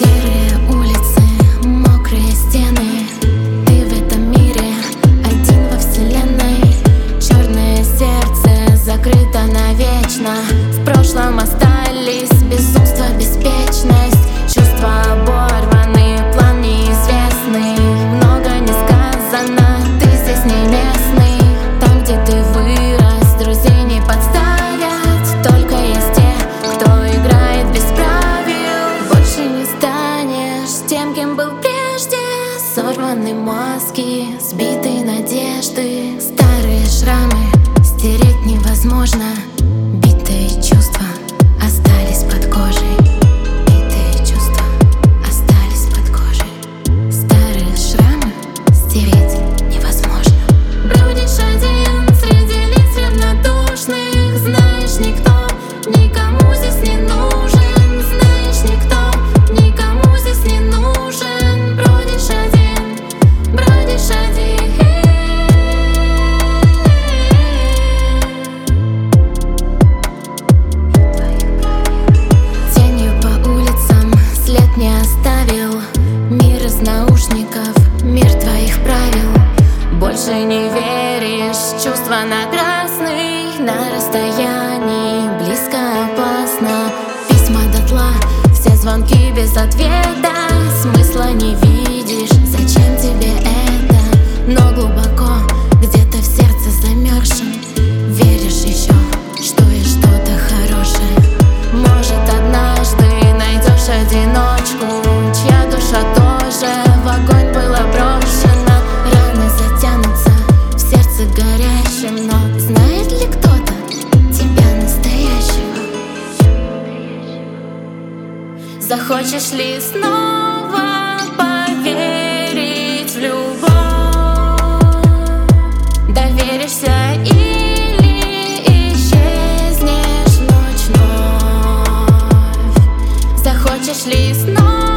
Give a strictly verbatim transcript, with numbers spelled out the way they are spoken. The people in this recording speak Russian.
Серые улицы, мокрые стены. Ты в этом мире один во вселенной. Черное сердце закрыто навечно. В прошлом остались безумство, беспечность. Чувства оборваны, план неизвестный. Много не сказано, ты здесь не местный. Там, где ты вырос, друзей не подставят. Только есть те, кто играет без правил. Больше не станешь тем, кем был прежде. Сорваны маски, сбитые надежды. Старые шрамы стереть невозможно. Битые чувства остались под кожей. Битые чувства остались под кожей. Старые шрамы стереть невозможно. Бродишь один среди лиц равнодушных. Знаешь, никто никому здесь не нужен. Знаешь, никто никому здесь не нужен. Бродишь один, бродишь один. Тенью по улицам след не оставил. Мир из наушников, мир твоих правил. Больше не веришь, чувства напрасны. На расстоянии близко опасно. Письма дотла, все звонки без ответа. Смысла не видишь, зачем тебе это? Но глубоко, где-то в сердце замерзшем, веришь еще, что есть что-то хорошее. Может, однажды найдешь одиночку, чья душа тоже в огонь была брошена. Раны затянутся в сердце горящем, но знает ли кто-то тебя настоящего? Захочешь ли снова поверить в любовь? Доверишься или исчезнешь ночь вновь? Захочешь ли снова